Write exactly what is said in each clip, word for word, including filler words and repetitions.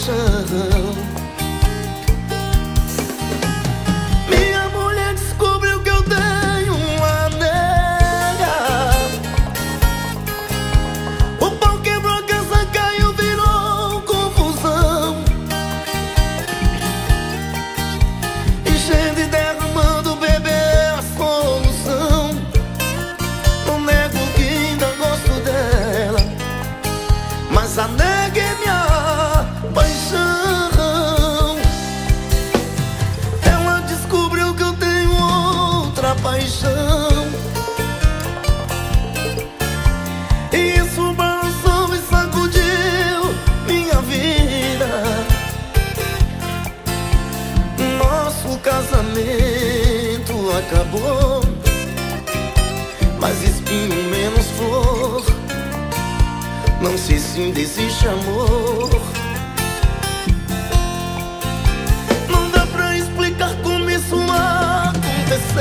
paixão. Minha mulher descobriu que eu tenho uma nega. O pau quebrou, a casa caiu, virou confusão. Enchendo e derramando, bebê é a solução. Não nego que ainda gosto dela, mas a nega é minha paixão. Ela descobriu que eu tenho outra paixão, e isso balançou e sacudiu minha vida. Nosso casamento acabou, mas espinho menos flor. Não sei se ainda existe amor. Não dá pra explicar como isso aconteceu.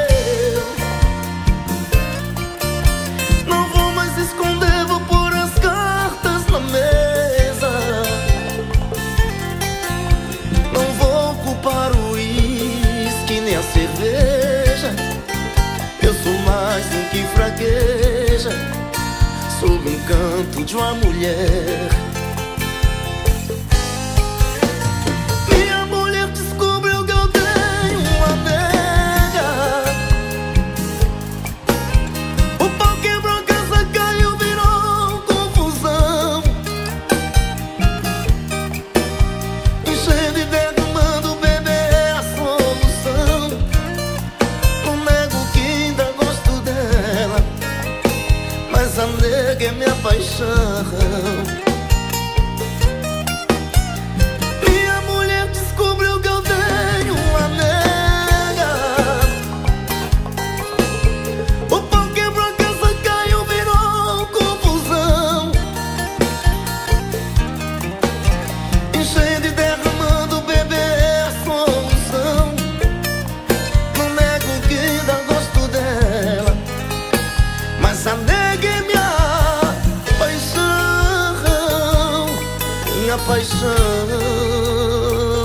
Não vou mais esconder, vou pôr as cartas na mesa. Não vou culpar o uísque nem a cerveja. Eu sou mais um que fraqueja sob o encanto de uma mulher.